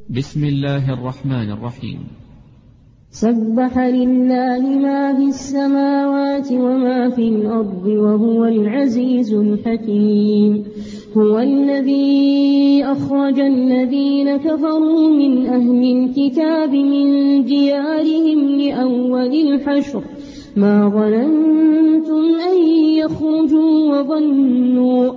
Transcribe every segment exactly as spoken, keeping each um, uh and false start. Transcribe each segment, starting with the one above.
بسم الله الرحمن الرحيم. سبح لله ما في السماوات وما في الأرض وهو العزيز الحكيم. هو الذي أخرج الذين كفروا من أهل الكتاب من ديارهم لأول الحشر ما ظننتم أن يخرجوا وظنوا,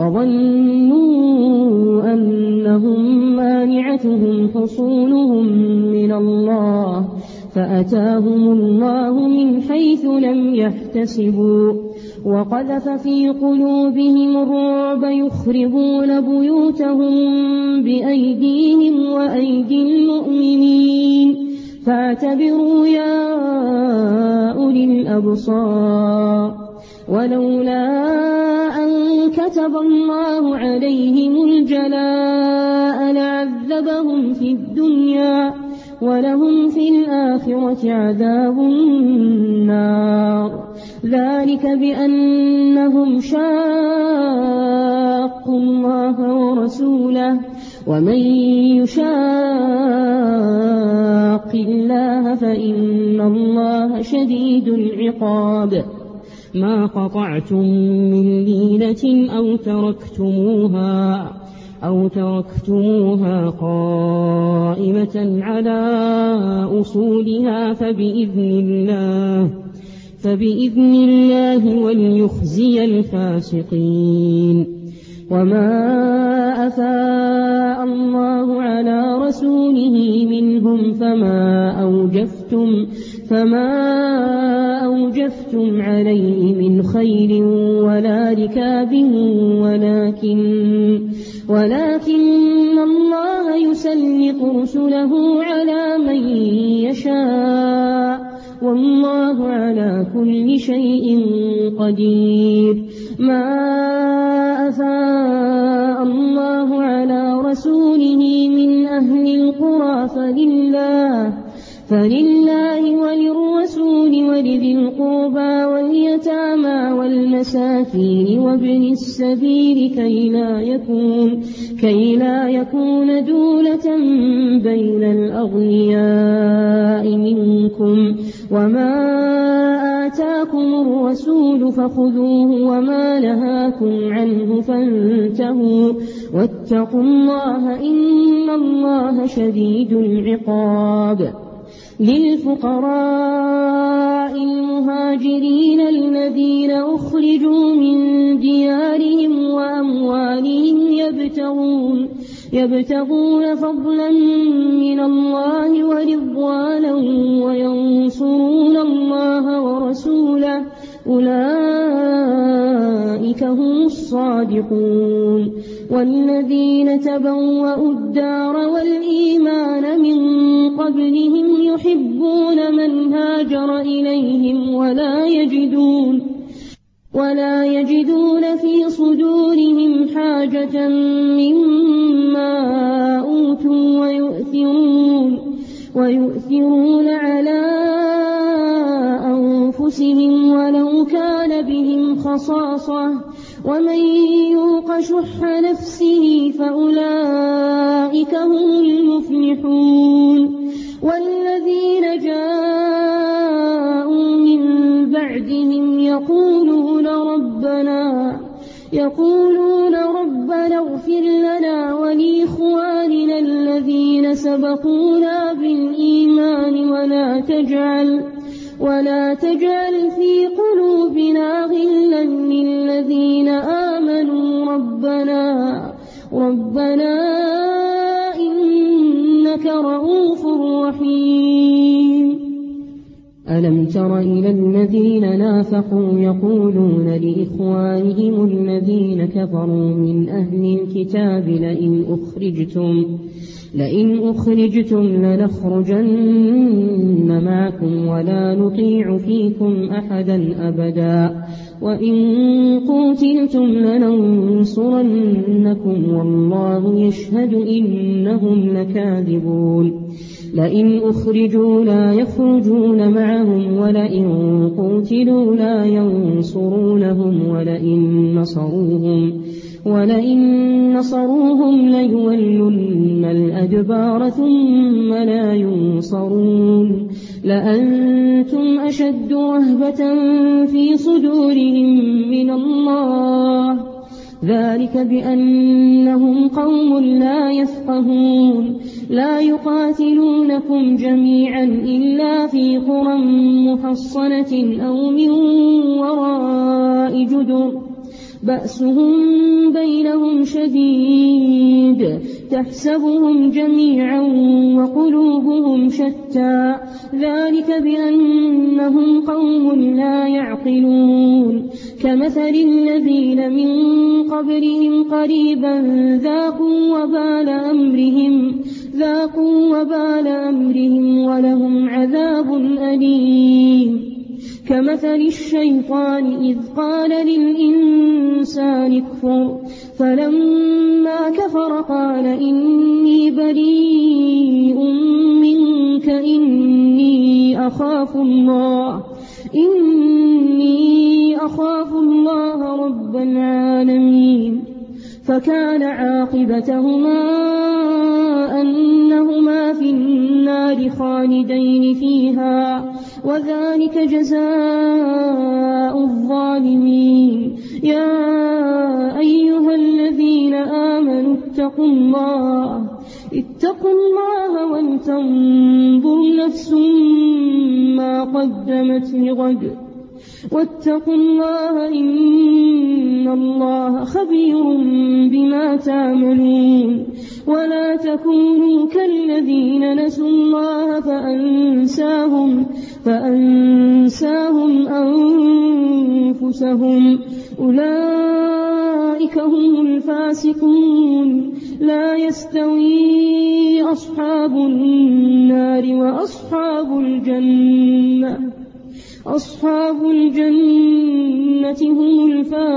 وظنوا أنهم مانعتهم حصونهم من الله فأتاهم الله من حيث لم يحتسبوا وقذف في قلوبهم الرعب يخربون بيوتهم بأيديهم وأيدي المؤمنين فاعتبروا يا أولي الأبصار. ولولا أن كتب الله عليهم الجلاء لعذبهم في الدنيا ولهم في الآخرة عذاب النار ذلك بأنهم شاقوا الله ورسوله ومن يشاق الله فإن الله شديد العقاب. ما قطعتم من لينة أو تركتموها أو تركتموها قائمة على أصولها فبإذن الله فبإذن الله وليخزي الفاسقين. وما أفاء الله على رسوله منهم فما أوجفتم فما أوجفتم عليه من خيل ولا ركاب ولكن ولكن الله يسلط رسله على من يشاء والله على كل شيء قدير. ما أفاء الله على رسوله من أهل القرى فلله فلله وللرسول ولذي القربى واليتامى والمساكين وابن السبيل كي لا يكون, كي لا يكون دولة بين الأغنياء منكم. وما آتاكم الرسول فخذوه وما نهاكم عنه فانتهوا واتقوا الله إن الله شديد العقاب. للفقراء المهاجرين الذين أخرجوا من ديارهم وأموالهم يبتغون, يبتغون فضلا من الله ورضوانا وينصرون الله ورسوله أولئك هم الصادقون. والذين تبوأوا الدار والإيمان من قبلهم يحبون من هاجر إليهم ولا يجدون ولا يجدون في صدورهم حاجة مما أوتوا ويؤثرون ويؤثرون على أنفسهم ولو كان بهم خصاصة ومن يوق شح نفسه فأولئك هم المفلحون. والذين جاءوا من بعدهم يقولون ربنا يقولون ربنا اغفر لنا ولإخواننا الذين سبقونا بالإيمان ولا تجعل ولا تجعل في قلوبنا غلا للذين آمنوا ربنا ربنا إنك رؤوف رحيم. ألم تر إلى الذين نافقوا يقولون لإخوانهم الذين كفروا من أهل الكتاب لئن أخرجتم لئن أخرجتم لنخرجن معكم ولا نطيع فيكم أحدا أبدا وإن قتلتم لننصرنكم والله يشهد إنهم لكاذبون. لئن أخرجوا لا يخرجون معهم ولئن قتلوا لا ينصرونهم ولئن نصروهم ولئن نصروهم ليولن الأدبار ثم لا ينصرون لأنتم أشد رهبة في صدورهم من الله ذلك بأنهم قوم لا يفقهون لا يقاتلونكم جميعا إلا في قرى محصنة أو من وراء جدر بأسهم بينهم شديد تحسبهم جميعا وقلوبهم شتى ذلك بأنهم قوم لا يعقلون كمثل الذين من قبلهم قريبا ذاقوا وبال أمرهم ذاقوا وبال أمرهم ولهم عذاب أليم كمثل الشيطان إذ قال للإنسان اكفر فلما كفر قال إني بريء منك إني أخاف الله إني أخاف الله رب العالمين فكان عاقبتهما أنهما في النار خالدين فيها وذلك جزاء الظالمين يا أيها الذين آمنوا اتقوا الله اتقوا الله ولتنظر نفس ما قدمت لغد واتقوا الله إن الله خبير بما تعملون ولا تكونوا كالذين نسوا الله فأنساهم فأنساهم أنفسهم أولئك هم الفاسقون لا يستوي أصحاب النار وأصحاب الجنة أصحاب الجنة هم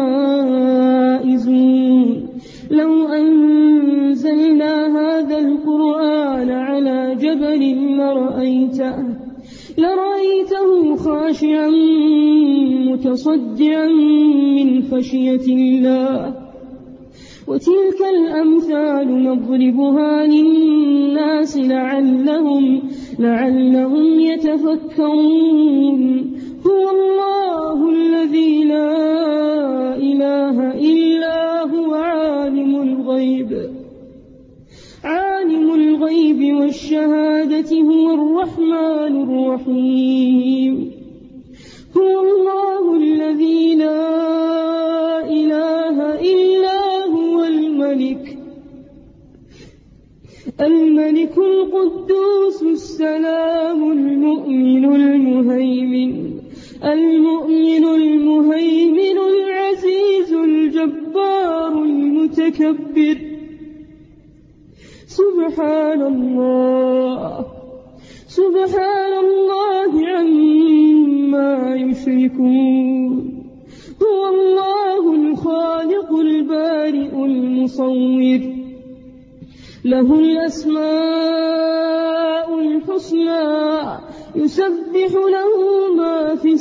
الفائزون لو أنزلنا هذا القرآن على جبل لرأيته لرأيته خاشعا متصدعا من خشية الله وتلك الأمثال نضربها للناس لعلهم لعلهم يتفكرون هو الله الذي لا إله إلا هو عالم الغيب عالم الغيب والشهادة هو الرحمن الرحيم هو الله الذي لا إله إلا هو الملك الملك القدوس السلام المؤمن المهيمن المؤمن المهيمن العزيز الجبار المتكبر سبحان الله سبحان الله عما يشركون هو الله الخالق البارئ المصور له الأسماء الحسنى يسبح له ما في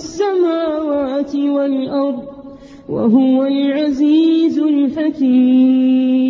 السماوات والأرض وهو العزيز الحكيم